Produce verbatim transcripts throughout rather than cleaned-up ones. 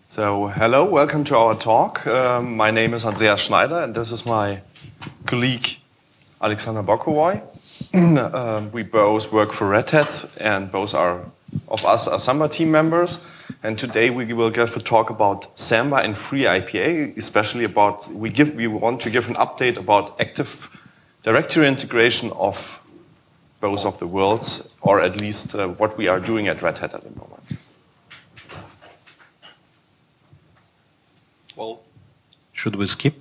So, hello, welcome to our talk. Um, my name is Andreas Schneider, and this is my colleague Alexander Bokovoy. um, we both work for Red Hat, and both are of us are Samba team members. And today we will give a talk about Samba and FreeIPA, especially about we give we want to give an update about Active Directory integration of both of the worlds, or at least uh, what we are doing at Red Hat at the moment. Well, should we skip?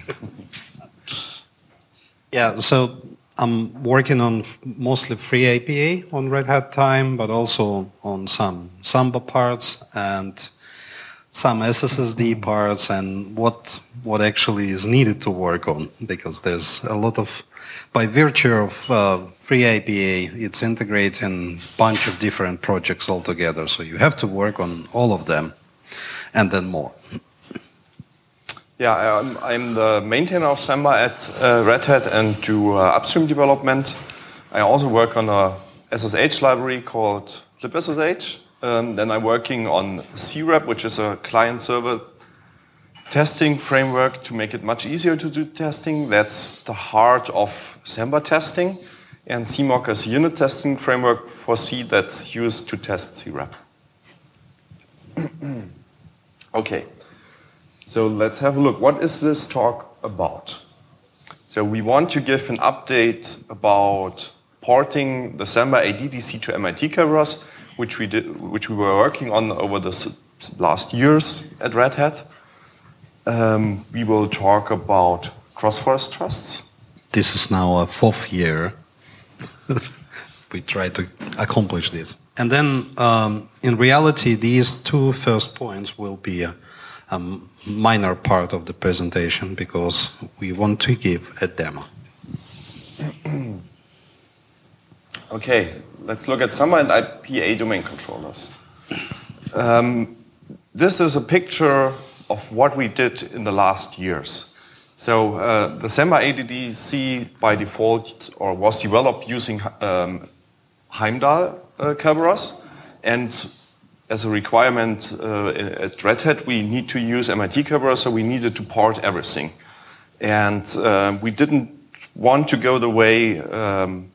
Yeah, so I'm working on mostly FreeIPA on Red Hat time, but also on some Samba parts and some S S S D parts, and what what actually is needed to work on, because there's a lot of, by virtue of uh, FreeIPA, it's integrating a bunch of different projects all together, so you have to work on all of them and then more. Yeah, I'm, I'm the maintainer of Samba at uh, Red Hat and do uh, upstream development. I also work on a S S H library called libssh. Um, then I'm working on C RAP, which is a client-server testing framework to make it much easier to do testing. That's the heart of Samba testing. And C M O C is a unit testing framework for C that's used to test C RAP. Okay. So let's have a look. What is this talk about? So we want to give an update about porting the Samba A D D C to M I T Kerberos, which we did, which we were working on over the last years at Red Hat. Um, we will talk about cross-forest trusts. This is now a fourth year. We try to accomplish this. And then, um, in reality, these two first points will be a, a minor part of the presentation, because we want to give a demo. Okay, let's look at Samba and I P A domain controllers. Um, this is a picture of what we did in the last years. So uh, the Samba A D D C by default or was developed using um, Heimdall uh, Kerberos, and as a requirement uh, at Red Hat, we need to use M I T Kerberos, so we needed to port everything. And uh, we didn't want to go the way um,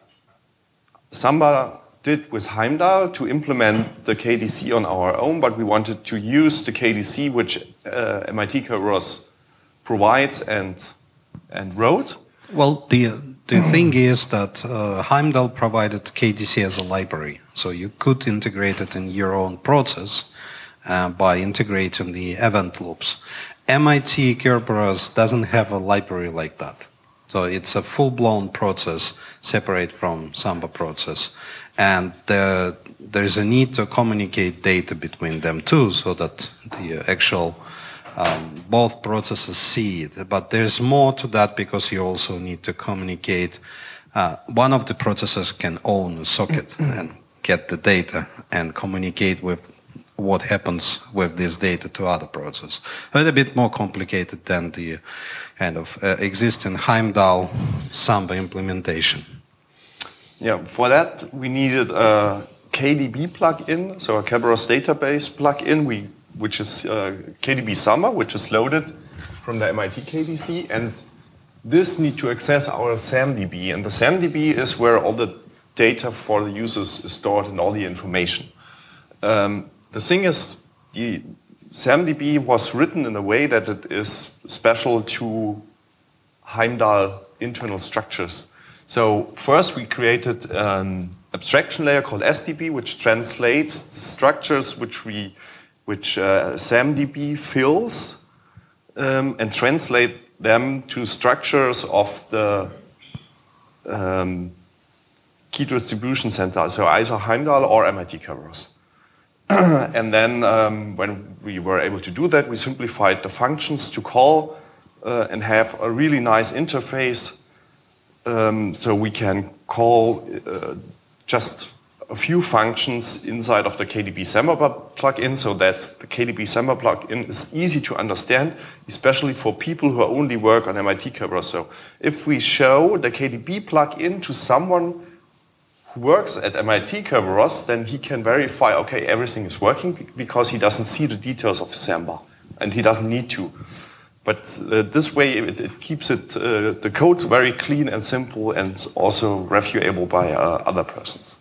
Samba did with Heimdall to implement the K D C on our own, but we wanted to use the K D C which uh, M I T Kerberos provides and, and wrote. Well, the, the thing is that uh, Heimdall provided K D C as a library, so you could integrate it in your own process uh, by integrating the event loops. M I T Kerberos doesn't have a library like that. So it's a full-blown process separate from Samba process. And uh, there is a need to communicate data between them too, so that the actual Um, both processes see it, but there's more to that, because you also need to communicate. Uh, one of the processes can own a socket and get the data and communicate with what happens with this data to other processes. A little bit more complicated than the kind of uh, existing Heimdall Samba implementation. Yeah, for that we needed a K D B plugin, so a Kerberos database plugin. We which is uh, K D B Samba, which is loaded from the M I T K D C, and this need to access our SamDB, and the SamDB is where all the data for the users is stored and all the information. Um, the thing is, the SamDB was written in a way that it is special to Heimdall internal structures. So first we created an abstraction layer called S D B, which translates the structures which we which uh, SamDB fills um, and translate them to structures of the um, key distribution center, so either Heimdall or M I T Kerberos. And then um, when we were able to do that, we simplified the functions to call uh, and have a really nice interface, um, so we can call uh, just a few functions inside of the K D B Samba plugin, so that the K D B Samba plugin is easy to understand, especially for people who only work on M I T Kerberos. So if we show the K D B plugin to someone who works at M I T Kerberos, then he can verify, okay, everything is working because he doesn't see the details of Samba, and he doesn't need to. But uh, this way, it, it keeps it uh, the code very clean and simple, and also reviewable by uh, other persons.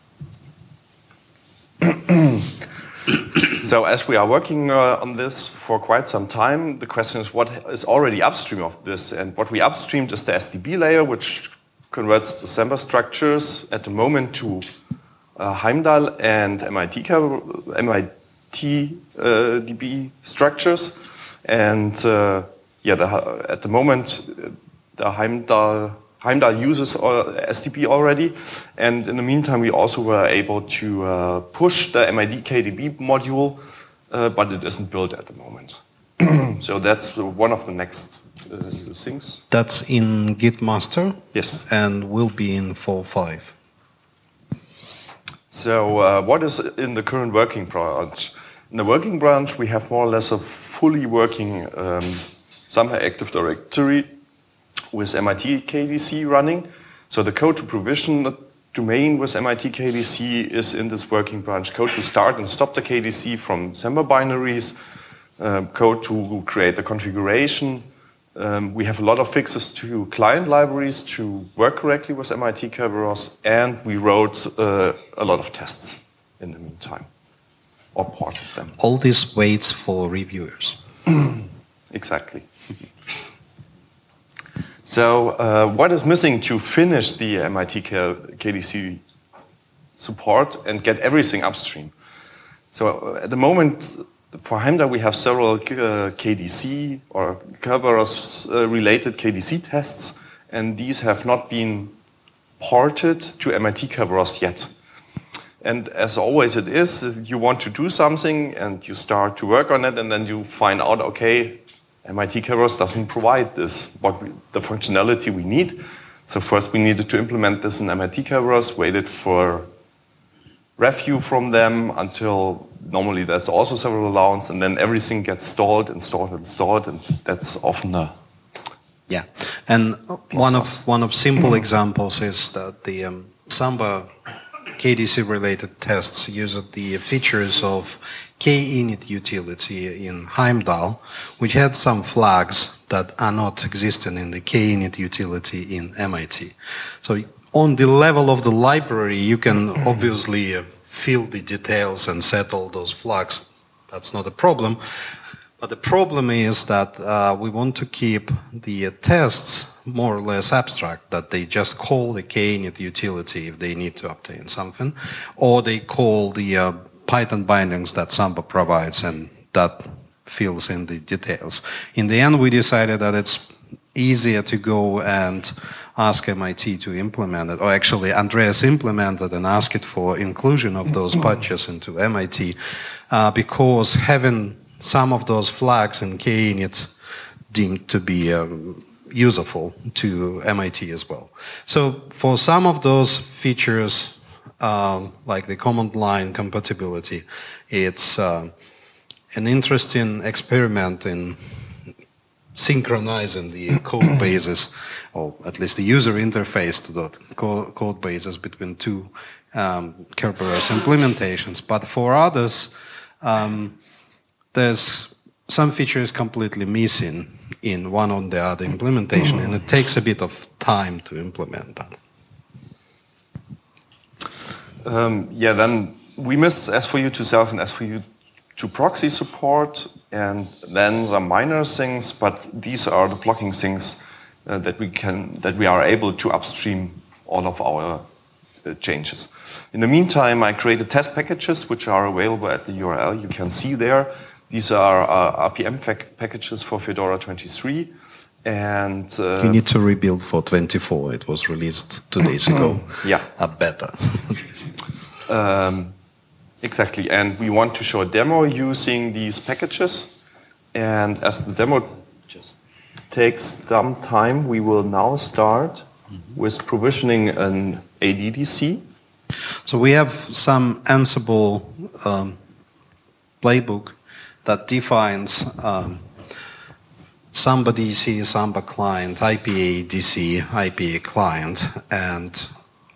So as we are working uh, on this for quite some time, the question is what is already upstream of this, and what we upstreamed is the S D B layer, which converts the Samba structures at the moment to uh, Heimdal and M I T, M I T uh, D B structures, and uh, yeah, the, at the moment the Heimdal Heimdal uses S D B already, and in the meantime we also were able to uh, push the M I D K D B module, uh, but it isn't built at the moment. So that's one of the next uh, things. That's in Git master? Yes. And will be in four point five. So uh, what is in the current working branch? In the working branch we have more or less a fully working um, Samba Active Directory with M I T K D C running. So the code to provision the domain with M I T K D C is in this working branch. Code to start and stop the K D C from Samba binaries. Um, code to create the configuration. Um, we have a lot of fixes to client libraries to work correctly with M I T Kerberos, and we wrote uh, a lot of tests in the meantime, or part of them. All this waits for reviewers. Exactly. So uh, what is missing to finish the M I T K D C support and get everything upstream? So uh, at the moment, for Heimdal, we have several uh, K D C or Kerberos uh, related K D C tests, and these have not been ported to M I T Kerberos yet. And as always it is, you want to do something and you start to work on it, and then you find out, okay, M I T Kerberos doesn't provide this, what we, the functionality we need. So first we needed to implement this in M I T Kerberos, waited for review from them until normally that's also several allowance, and then everything gets stalled, installed, installed, and that's often a yeah. And one of one of simple examples is that the um, Samba K D C related tests use the features of Kinit utility in Heimdal, which had some flags that are not existing in the Kinit utility in M I T. So on the level of the library, you can obviously uh, fill the details and set all those flags. That's not a problem. But the problem is that uh, we want to keep the uh, tests more or less abstract, that they just call the Kinit utility if they need to obtain something, or they call the uh, Python bindings that Samba provides, and that fills in the details. In the end, we decided that it's easier to go and ask M I T to implement it, or actually Andreas implemented and asked it for inclusion of those patches into M I T, uh, because having some of those flags in Kinit deemed to be um, useful to M I T as well. So for some of those features, um, like the command line compatibility, it's uh, an interesting experiment in synchronizing the code bases, or at least the user interface to that code bases between two um, Kerberos implementations. But for others, um, there's some features completely missing in one or the other implementation, and it takes a bit of time to implement that. Um, yeah, then we miss S four U to self and S four U to proxy support, and then some minor things, but these are the blocking things uh, that we can that we are able to upstream all of our uh, changes. In the meantime, I created test packages which are available at the U R L you can see there. These are uh, R P M packages for Fedora twenty-three, and uh, you need to rebuild for twenty-four. It was released two days ago. Yeah, a beta. um, Exactly, and we want to show a demo using these packages. And as the demo just takes some time, we will now start mm-hmm. with provisioning an A D D C. So we have some Ansible um, playbook that defines um, Samba D C, Samba client, I P A D C, I P A client, and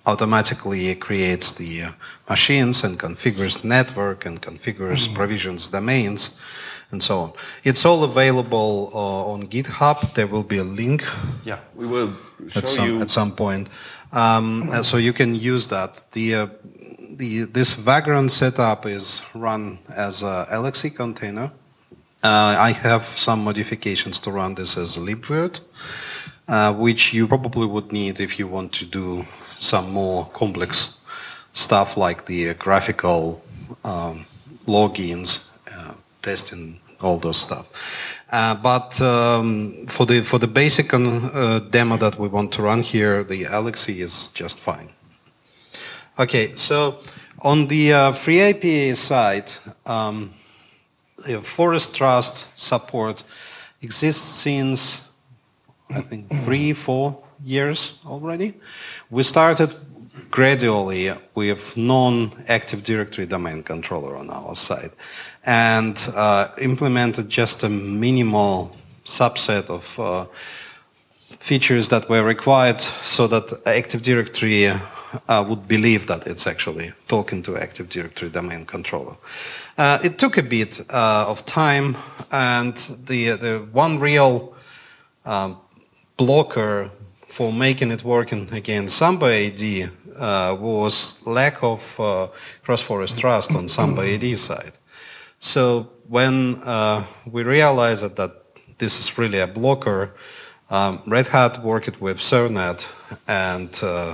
automatically creates the uh, machines and configures network and configures mm-hmm. provisions domains and so on. It's all available uh, on GitHub. There will be a link. Yeah, we will show at some, you at some point, um, so you can use that. The uh, the this Vagrant setup is run as a L X C container. Uh, I have some modifications to run this as libvirt, uh, which you probably would need if you want to do some more complex stuff like the uh, graphical um, logins, uh, testing, all those stuff. Uh, but um, for the for the basic uh, demo that we want to run here, the L X C is just fine. Okay, so on the uh, FreeAPA side, um, the Forest Trust support exists since I think three, four years already. We started gradually with non-Active Directory domain controller on our side and uh, implemented just a minimal subset of uh, features that were required so that Active Directory uh, would believe that it's actually talking to Active Directory domain controller. Uh, it took a bit uh, of time, and the, the one real um, blocker for making it working against Samba A D uh, was lack of uh, cross-forest trust on Samba A D side. So when uh, we realized that, that this is really a blocker, um, Red Hat worked with Servnet and uh,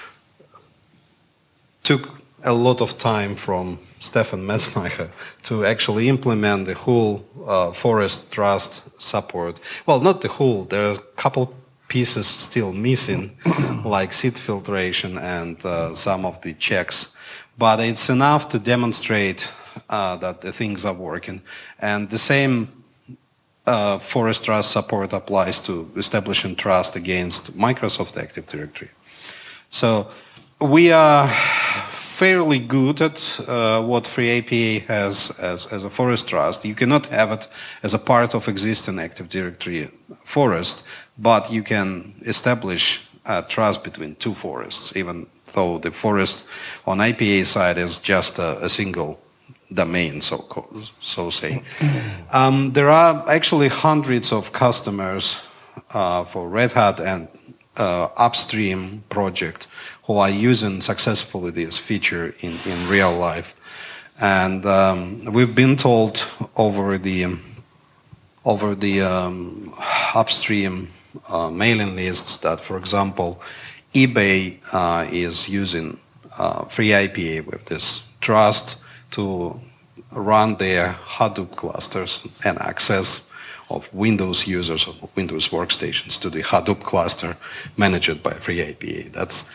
took a lot of time from Stefan Metzmacher to actually implement the whole uh, forest trust support. Well, not the whole, there are a couple pieces still missing, like seed filtration and uh, some of the checks. But it's enough to demonstrate uh, that the things are working. And the same uh, forest trust support applies to establishing trust against Microsoft Active Directory. So we are fairly good at uh, what FreeAPA has as, as a forest trust. You cannot have it as a part of existing Active Directory forest, but you can establish a trust between two forests, even though the forest on I P A side is just a, a single domain, so, so say. Um, there are actually hundreds of customers uh, for Red Hat and uh, upstream project who are using successfully this feature in, in real life. And um, we've been told over the, over the um, upstream uh, mailing lists that, for example, eBay uh, is using uh, FreeAPA with this trust to run their Hadoop clusters and access of Windows users or Windows workstations to the Hadoop cluster managed by FreeAPA. That's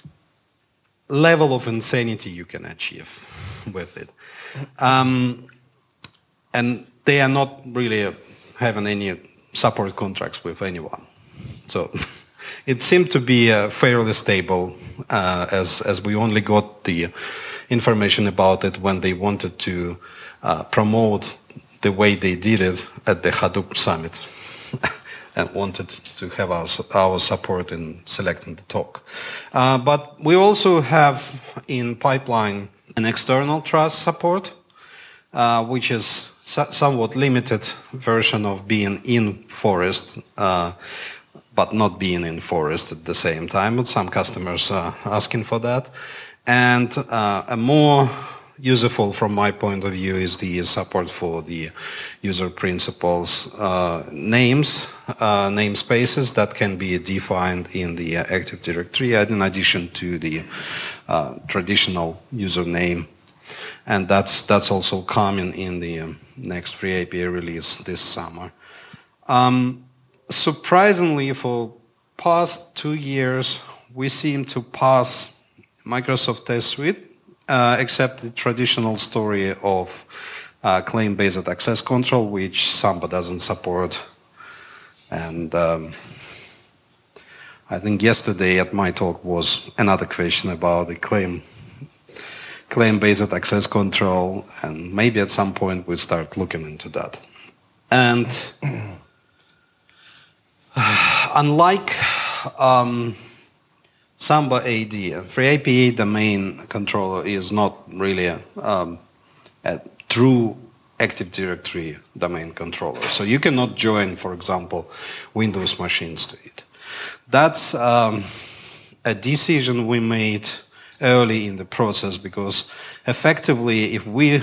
level of insanity you can achieve with it. Um, and they are not really having any support contracts with anyone. So it seemed to be uh, fairly stable uh, as, as we only got the information about it when they wanted to uh, promote the way they did it at the Hadoop Summit and wanted to have our, our support in selecting the talk. Uh, but we also have in pipeline an external trust support, uh, which is so somewhat limited version of being in forest, uh, but not being in forest at the same time. But some customers are asking for that. And uh, a more useful, from my point of view, is the support for the user principals uh, names, uh, namespaces that can be defined in the Active Directory in addition to the uh, traditional username. And that's, that's also coming in the um, next FreeAPA release this summer. Um, surprisingly, for past two years, we seem to pass Microsoft Test Suite, uh, except the traditional story of uh, claim-based access control, which Samba doesn't support. And um, I think yesterday at my talk was another question about the claim, claim-based access control, and maybe at some point we'll start looking into that. And uh, unlike um, Samba A D, FreeIPA domain controller is not really a, um, a true Active Directory domain controller. So you cannot join, for example, Windows machines to it. That's um, a decision we made early in the process, because effectively, if we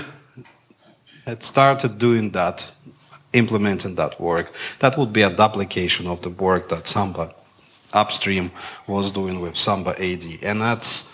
had started doing that, implementing that work, that would be a duplication of the work that Samba upstream was doing with Samba A D. And that's,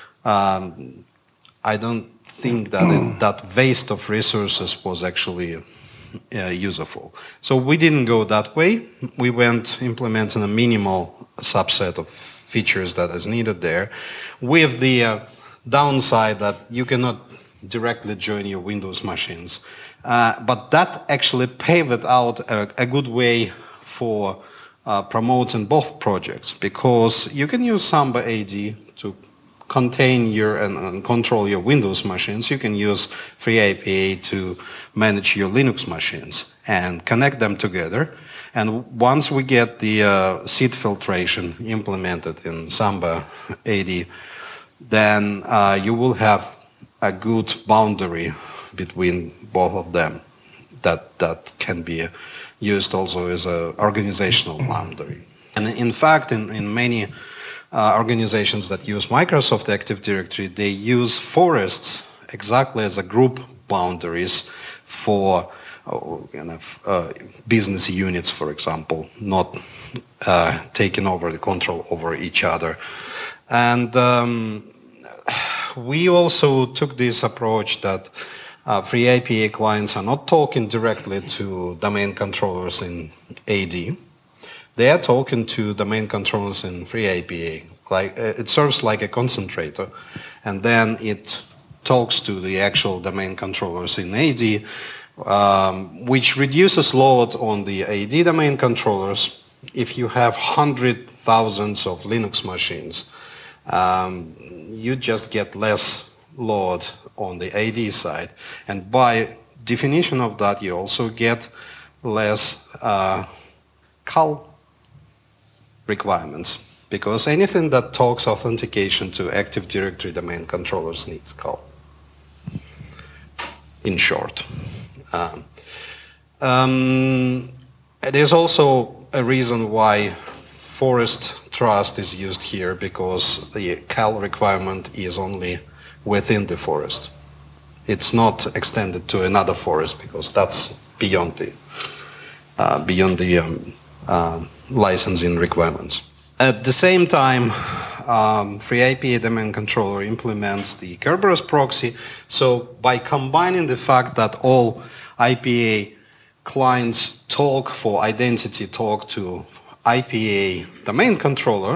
um, I don't think that it, that waste of resources was actually uh, useful. So we didn't go that way. We went implementing a minimal subset of features that is needed there, with the uh, downside that you cannot directly join your Windows machines. Uh, but that actually paved out a, a good way for uh, promoting both projects, because you can use Samba A D to contain your and, and control your Windows machines. You can use FreeIPA to manage your Linux machines and connect them together. And once we get the uh, seed filtration implemented in Samba A D, then uh, you will have a good boundary between both of them that, that can be used also as an organizational boundary. And in fact, in, in many uh, organizations that use Microsoft Active Directory, they use forests exactly as a group boundaries for uh, kind of, uh, business units, for example, not uh, taking over the control over each other. And um, we also took this approach that uh, FreeIPA clients are not talking directly to domain controllers in A D. They are talking to domain controllers in FreeIPA. Like, uh, it serves like a concentrator, and then it talks to the actual domain controllers in A D, um, which reduces load on the A D domain controllers. If you have hundred thousands of Linux machines, um, you just get less load on the A D side. And by definition of that, you also get less uh, cal requirements, because anything that talks authentication to Active Directory domain controllers needs cal, in short. Um, um, it is also a reason why forest trust is used here, because the cal requirement is only within the forest. It's not extended to another forest, because that's beyond the uh, beyond the um, uh, licensing requirements. At the same time, um, FreeIPA domain controller implements the Kerberos proxy. So by combining the fact that all I P A clients talk for identity talk to I P A domain controller,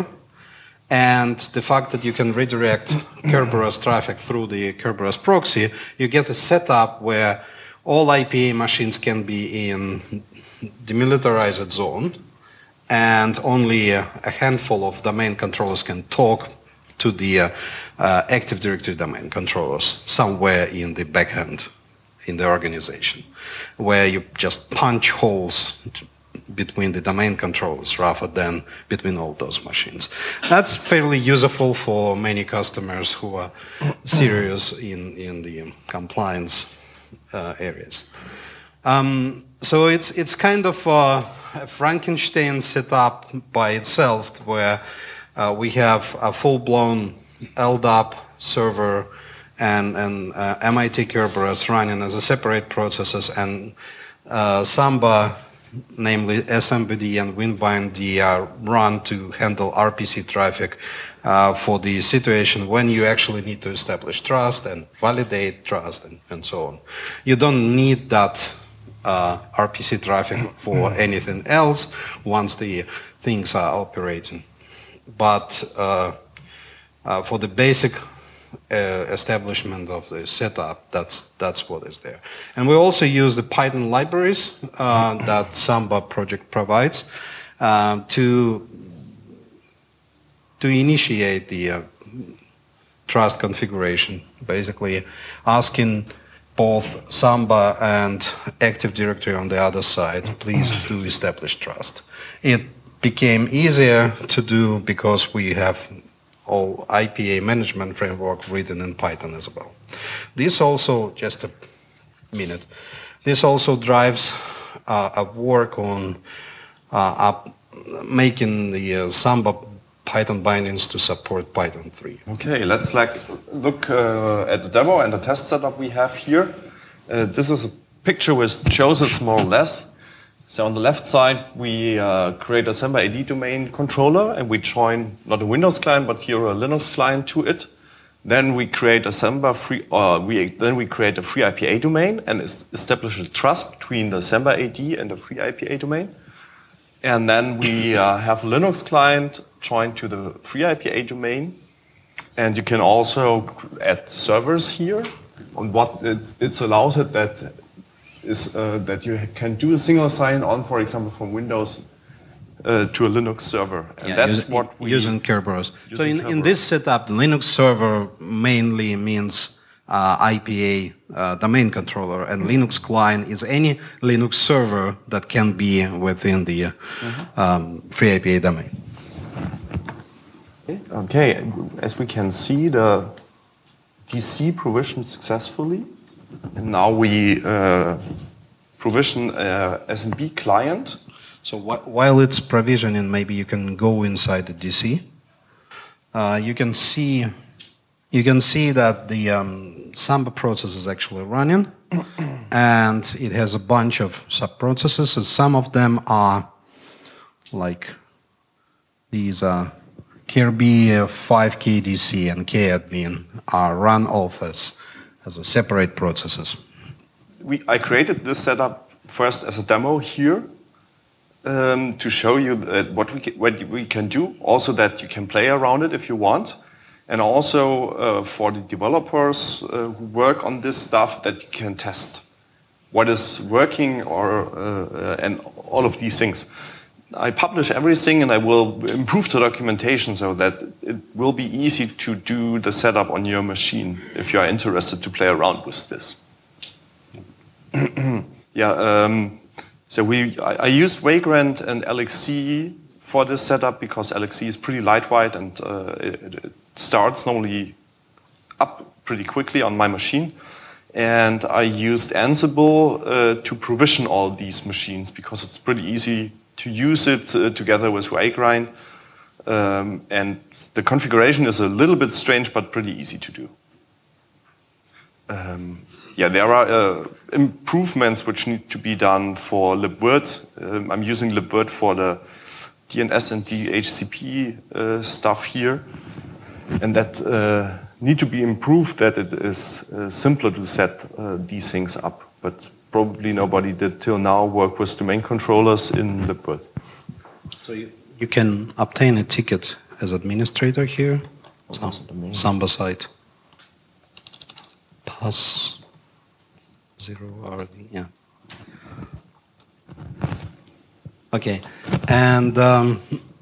and the fact that you can redirect Kerberos traffic through the Kerberos proxy, you get a setup where all I P A machines can be in demilitarized zone, and only a handful of domain controllers can talk to the uh, uh, Active Directory domain controllers somewhere in the backend in the organization, where you just punch holes between the domain controllers rather than between all those machines. That's fairly useful for many customers who are serious in, in the compliance uh, areas. Um, so it's, it's kind of uh, a Frankenstein setup by itself, where uh, we have a full-blown L D A P server and, and uh, M I T Kerberos running as a separate processes, and uh, Samba, namely S M B D and WinBindD, are run to handle R P C traffic uh, for the situation when you actually need to establish trust and validate trust and, and so on. You don't need that uh, R P C traffic for anything else once the things are operating. But uh, uh, for the basic Uh, establishment of the setup, that's that's what is there. And we also use the Python libraries uh, that Samba project provides uh, to to initiate the uh, trust configuration, basically asking both Samba and Active Directory on the other side, please do establish trust. It became easier to do because we have all I P A management framework written in Python as well. This also, just a minute, this also drives uh, a work on uh, up making the uh, Samba Python bindings to support Python three. Okay, let's like look uh, at the demo and the test setup we have here. Uh, this is a picture which shows it more or less. So on the left side, we uh, create a Samba A D domain controller, and we join not a Windows client, but here a Linux client to it. Then we create a Samba free, uh, we then we create a free I P A domain and establish a trust between the Samba A D and the free I P A domain. And then we uh, have a Linux client joined to the free I P A domain. And you can also add servers here. And what it, it allows it that is uh, that you can do a single sign-on, for example, from Windows uh, to a Linux server. And yeah, that's using, what we using Kerberos. So in, Kerberos. in this setup, the Linux server mainly means uh, I P A uh, domain controller, and Linux client is any Linux server that can be within the uh, mm-hmm. um, free I P A domain. Okay, as we can see, the D C provisioned successfully. And now we uh, provision a S M B client. So wh while it's provisioning, maybe you can go inside the D C. Uh, you can see, you can see that the um, Samba process is actually running, and it has a bunch of sub-processes. Some of them are like these uh, Kirby five K D C and kadmin are run off as as a separate processes. We, I created this setup first as a demo here um, to show you that what, we can, what we can do, also that you can play around it if you want, and also uh, for the developers uh, who work on this stuff that you can test what is working or uh, and all of these things. I publish everything and I will improve the documentation so that it will be easy to do the setup on your machine if you are interested to play around with this. yeah, um, so we I, I used Vagrant and L X C for this setup because L X C is pretty lightweight and uh, it, it starts normally up pretty quickly on my machine. And I used Ansible uh, to provision all these machines because it's pretty easy to use it uh, together with Vagrant. Um, and the configuration is a little bit strange, but pretty easy to do. Um, yeah, there are uh, improvements which need to be done for libvirt. Um, I'm using libvirt for the D N S and D H C P uh, stuff here. And that uh, need to be improved, that it is uh, simpler to set uh, these things up. But probably nobody did till now work with domain controllers in libvirt. So you, you can obtain a ticket as administrator here. Oh, Some, Samba site. Pass zero R D, yeah. Okay, and um,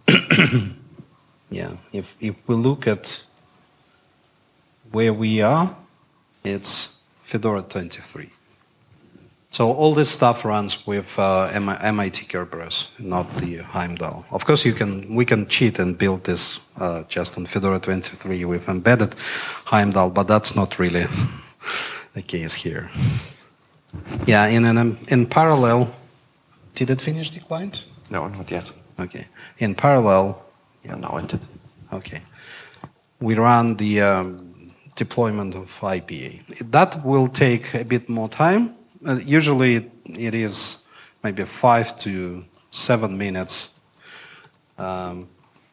yeah, if, if we look at where we are, it's Fedora twenty-three. So all this stuff runs with uh, M I T Kerberos, not the Heimdall. Of course, you can we can cheat and build this uh, just on Fedora twenty-three with embedded Heimdall, but that's not really the case here. Yeah, in an, in parallel, did it finish the client? No, not yet. Okay. In parallel, Yeah, now it did. okay, we run the um, deployment of I P A. That will take a bit more time. Uh, usually it is maybe five to seven minutes. Um,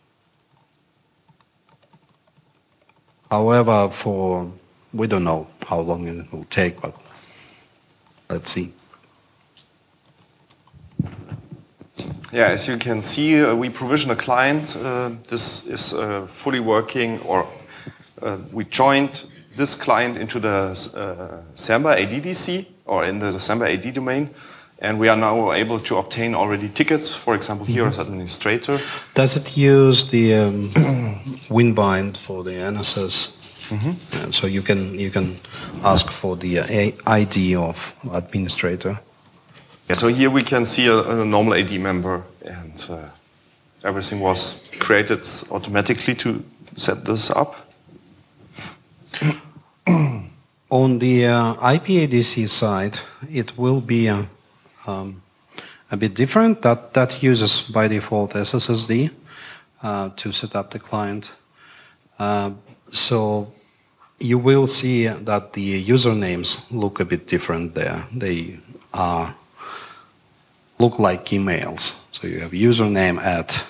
however, for we don't know how long it will take, but let's see. Yeah, as you can see, uh, we provision a client. Uh, this is uh, fully working, or uh, we joined this client into the uh, Samba A D D C, or in the Samba A D domain, and we are now able to obtain already tickets, for example, here as administrator. Does it use the um, Winbind for the N S S? Mm-hmm. And so you can you can ask for the uh, I D of administrator. Yeah, so here we can see a, a normal A D member, and uh, everything was created automatically to set this up. On the uh, I P A D C side, it will be uh, um, a bit different. That, that uses by default S S S D uh, to set up the client. Uh, so you will see that the usernames look a bit different there. They are, look like emails. So you have username at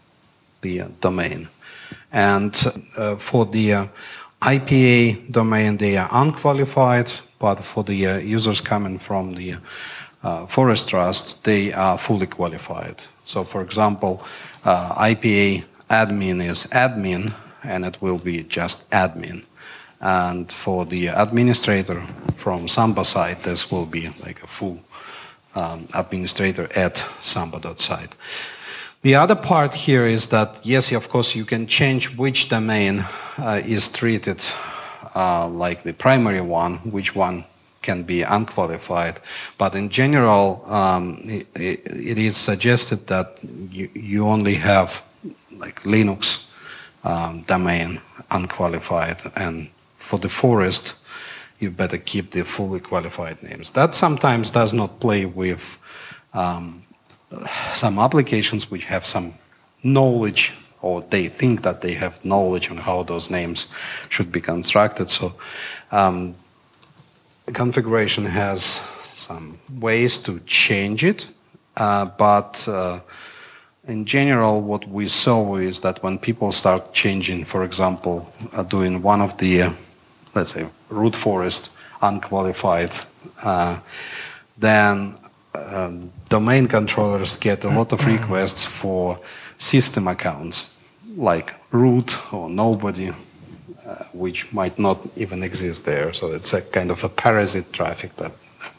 the uh, domain. And uh, for the uh, I P A domain, they are unqualified, but for the uh, users coming from the uh, Forest Trust, they are fully qualified. So for example, uh, I P A admin is admin, and it will be just admin. And for the administrator from Samba side, this will be like a full um, administrator at samba.site. The other part here is that, yes, of course, you can change which domain uh, is treated uh, like the primary one, which one can be unqualified. But in general, um, it, it is suggested that you, you only have like Linux um, domain unqualified, and for the forest, you better keep the fully qualified names. That sometimes does not play with um, some applications which have some knowledge, or they think that they have knowledge on how those names should be constructed. So um, the configuration has some ways to change it, uh, but uh, in general, what we saw is that when people start changing, for example, uh, doing one of the, uh, let's say, root forest unqualified, uh, then um, domain controllers get a lot of requests for system accounts, like root or nobody, uh, which might not even exist there. So it's a kind of a parasite traffic that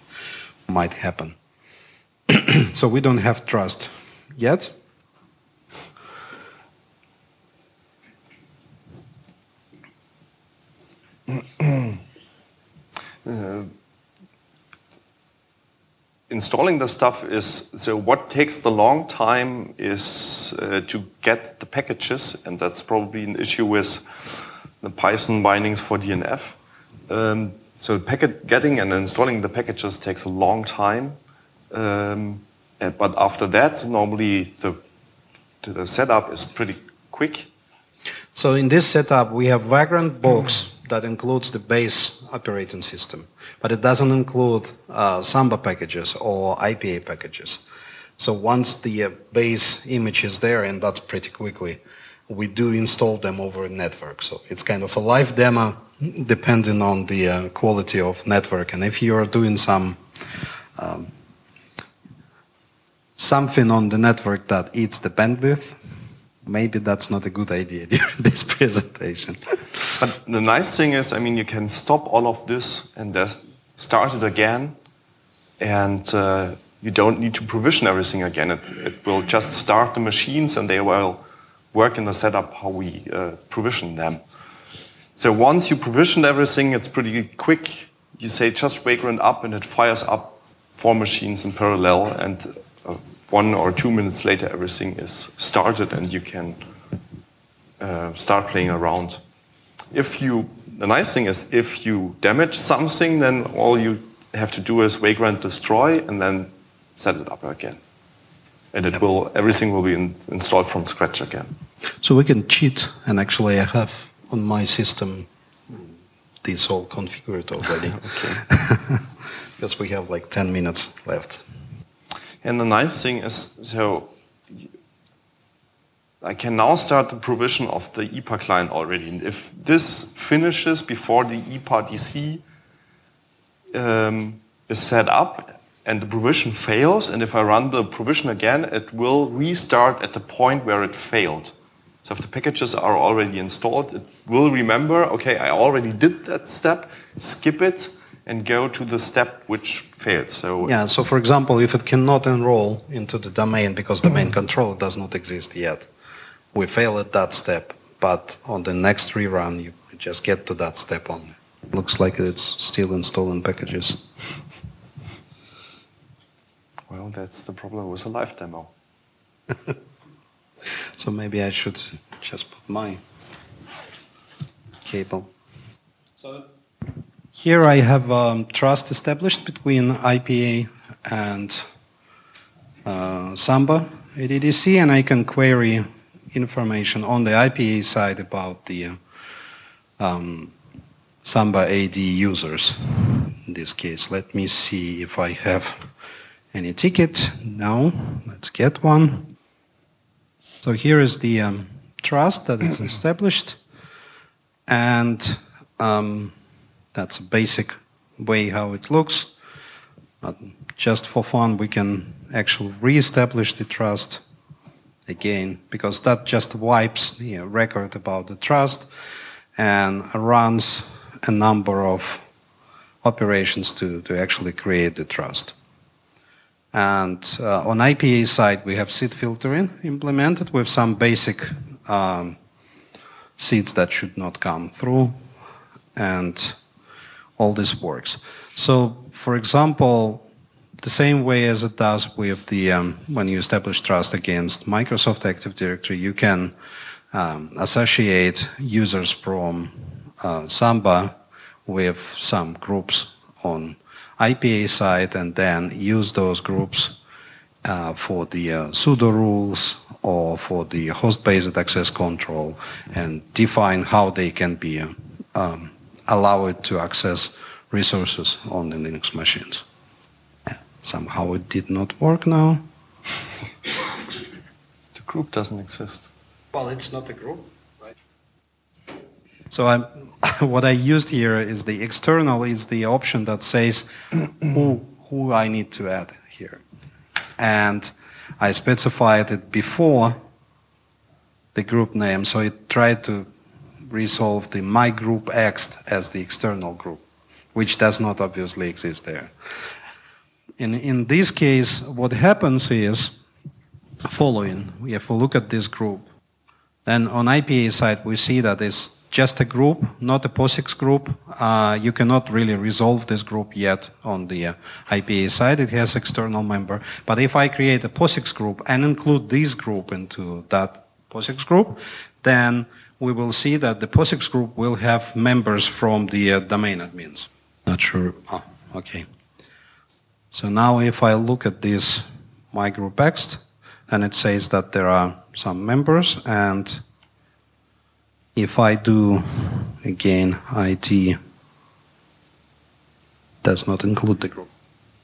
might happen. So we don't have trust yet. uh, installing the stuff is, so what takes the long time is uh, to get the packages, and that's probably an issue with the Python bindings for D N F. Um, so packet getting and installing the packages takes a long time, um, and, but after that, normally the, the setup is pretty quick. So in this setup, we have Vagrant box that includes the base operating system, but it doesn't include uh, Samba packages or I P A packages. So once the uh, base image is there, and that's pretty quickly, we do install them over a network. So it's kind of a live demo depending on the uh, quality of network. And if you're doing some um, something on the network that eats the bandwidth, maybe that's not a good idea during this presentation. But the nice thing is, I mean, you can stop all of this and just start it again, and uh, you don't need to provision everything again. It, it will just start the machines, and they will work in the setup how we uh, provision them. So once you provisioned everything, it's pretty quick. You say just Vagrant up, and it fires up four machines in parallel, and uh, one or two minutes later, everything is started, and you can uh, start playing around. If you, the nice thing is, if you damage something, then all you have to do is Vagrant destroy, and then set it up again, and it yep. will everything will be in, installed from scratch again. So we can cheat, and actually, I have on my system this all configured already, because we have like ten minutes left. And the nice thing is, so I can now start the provision of the E P A client already. And if this finishes before the E P A D C um, is set up and the provision fails, and if I run the provision again, it will restart at the point where it failed. So if the packages are already installed, it will remember, okay, I already did that step, skip it, and go to the step which failed. So yeah, so for example, if it cannot enroll into the domain because domain controller does not exist yet, we fail at that step, but on the next rerun, you just get to that step only. Looks like it's still installing packages. Well, that's the problem with a live demo. So maybe I should just put my cable. So here I have um, trust established between I P A and uh, Samba A D D C, and I can query information on the I P A side about the uh, um, Samba A D users. In this case, let me see if I have any ticket. No, let's get one. So here is the um, trust that is established, and um, that's a basic way how it looks. But just for fun, we can actually re-establish the trust again, because that just wipes the record about the trust and runs a number of operations to, to actually create the trust. And uh, on I P A side, we have seed filtering implemented with some basic um, seeds that should not come through, and all this works. So, for example, the same way as it does with the um, when you establish trust against Microsoft Active Directory, you can um, associate users from uh, Samba with some groups on I P A side, and then use those groups uh, for the uh, sudo rules or for the host-based access control, and define how they can be uh, um, allowed to access resources on the Linux machines. Yeah. Somehow it did not work now. The group doesn't exist. Well, it's not a group, right? So I'm, what I used here is the external is the option that says who, who I need to add here. And I specified it before the group name, so it tried to resolve the my group X as the external group, which does not obviously exist there. In, in this case, what happens is following. If we look at this group, then on I P A side, we see that it's just a group, not a POSIX group. Uh, you cannot really resolve this group yet on the uh, I P A side. It has external member. But if I create a POSIX group and include this group into that POSIX group, then we will see that the POSIX group will have members from the uh, domain admins. Not sure. Oh, okay. So now if I look at this my group X, then it says that there are some members, and if I do again I D does not include the group.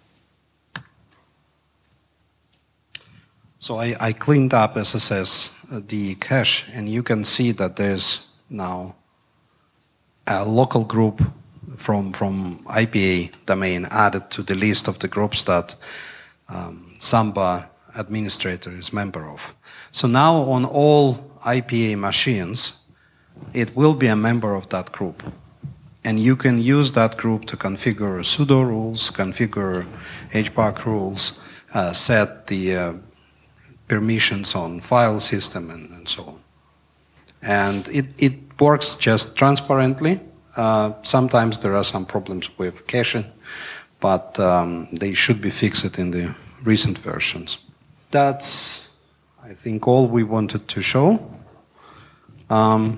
So I, I cleaned up S S S uh, the cache, and you can see that there's now a local group from, from I P A domain added to the list of the groups that um, Samba administrator is member of. So now on all I P A machines, it will be a member of that group. And you can use that group to configure sudo rules, configure H B A C rules, uh, set the uh, permissions on file system, and, and so on. And it, it works just transparently. Uh, sometimes there are some problems with caching, but um, they should be fixed in the recent versions. That's, I think, all we wanted to show. Um,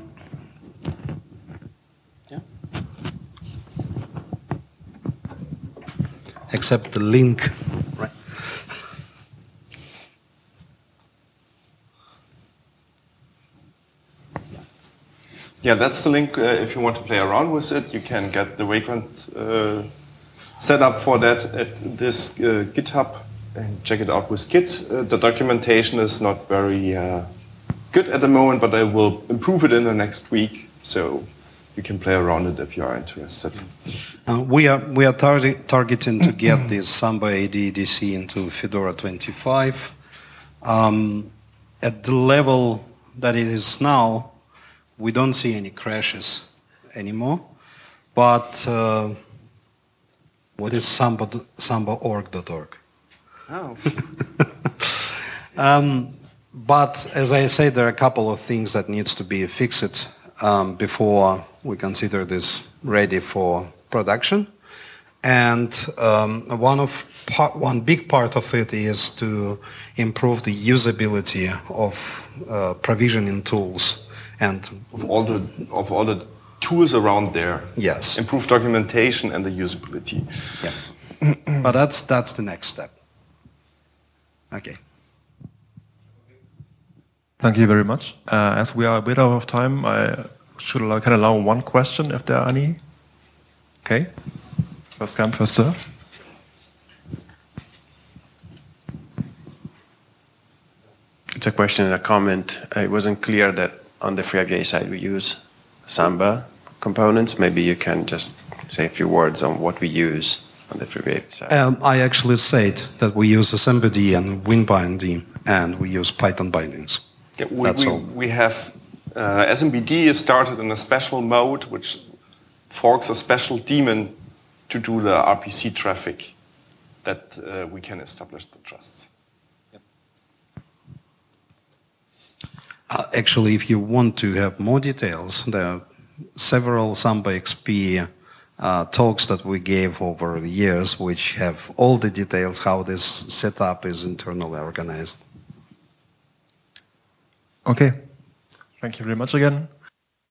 yeah. Except the link. Right. Yeah, that's the link. Uh, if you want to play around with it, you can get the Vagrant uh, set up for that at this uh, GitHub and check it out with Git. Uh, the documentation is not very uh, good at the moment, but I will improve it in the next week, so you can play around it if you are interested. Uh, we are we are tar targeting to get this Samba A D D C into Fedora twenty-five. Um, at the level that it is now, we don't see any crashes anymore. But uh, what is Samba Samba org dot org? Oh. um, but as I said, there are a couple of things that needs to be fixed um, before we consider this ready for production. And um, one of part, one big part of it is to improve the usability of uh, provisioning tools and of all the of all the tools around there. Yes. Improve documentation and the usability. Yeah. But that's that's the next step. Okay. Thank you very much. Uh, as we are a bit out of time, I should allow, can allow one question if there are any. Okay. First come, first serve. It's a question and a comment. Uh, It wasn't clear that on the FreeIPA side we use Samba components. Maybe you can just say a few words on what we use on the FreeIPA side. Um, I actually said that we use SMBD and WinBinding, and we use Python bindings. Yeah, we, That's we, all. we have uh, S M B D is started in a special mode which forks a special daemon to do the R P C traffic that uh, we can establish the trusts. Uh, actually, if you want to have more details, there are several Samba X P uh, talks that we gave over the years which have all the details how this setup is internally organized. Okay. Thank you very much again.